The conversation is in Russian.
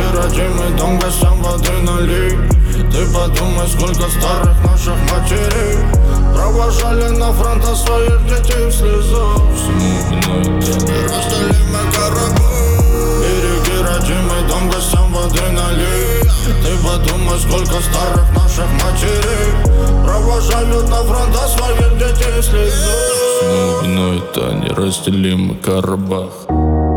родимый дом, гостям воды налей. Ты подумай, сколько старых наших матерей провожали на фронта своих детей в слезах. Всему виной ты, разделимый Карабах. Береги родимый дом, гостям воды налей. Ты подумай, сколько старых наших матерей провожают на фронта своих детей в слезах. Всему виной это неразделимый Карабах.